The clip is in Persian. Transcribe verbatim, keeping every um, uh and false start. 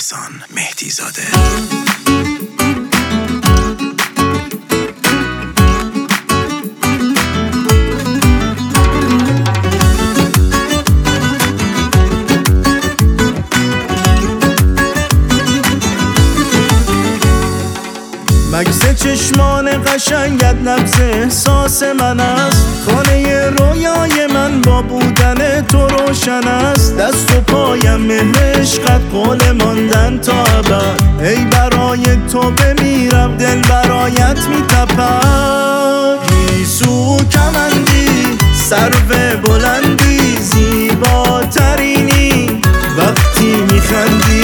احسان مهدی زاده. مکس چشمان قشنگت نبض احساس من است، خانه رویای من با بودن تو روشن است. دست و پایم مهر عشقت قول ماندن تا ابد، ای برای تو بمیرم دل برایت میتپد. گیسو کمندی سرو بلندی زیباترینی، وقتی میخندی